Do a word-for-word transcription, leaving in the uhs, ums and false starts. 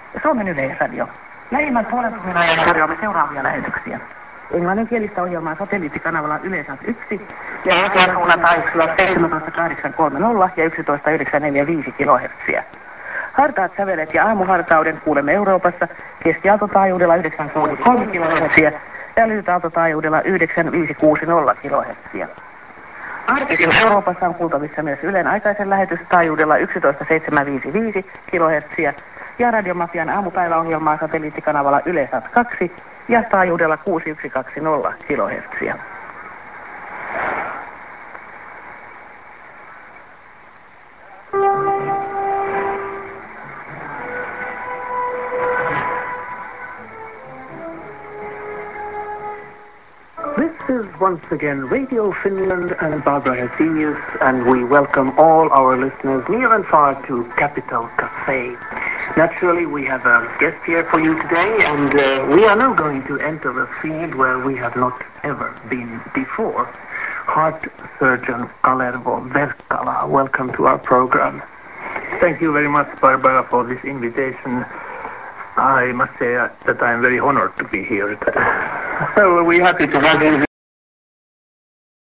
ja Suomen Yleisradio. Lähimmän puolen tunnin ajan tarjoamme seuraavia lähetyksiä. Englanninkielistä ohjelmaa satelliittikanavalla Yleisat yksi ja oikean suunnan taajuuksilla seitsemäntoista kahdeksan kolme nolla ja yksitoista yhdeksän neljä viisi kilohertsiä. Hartaat sävelet ja aamuhartauden kuulemme Euroopassa keskiaaltotaajuudella yhdeksän kuusi kolme kilohertsiä ja lyhytaaltotaajuudella yhdeksän viisi kuusi nolla kilohertsiä. Arkisin Euroopassa on kuultavissa myös Ylen aikaisen lähetystaajuudella yksitoista seitsemän viisi viisi kilohertsiä ja Radiomafian aamupäiväohjelmaa satelliittikanavalla Ylesat kaksi ja taajuudella kuusi yksi kaksi nolla kilohertsiä. This is once again Radio Finland and Barbara Helsinius, and we welcome all our listeners near and far to Capital Cafe. Naturally, we have a guest here for you today, and uh, we are now going to enter a field where we have not ever been before. Heart surgeon Kalervo Verkkala, welcome to our program. Thank you very much, Barbara, for this invitation. I must say that I am very honored to be here. So we're happy to have you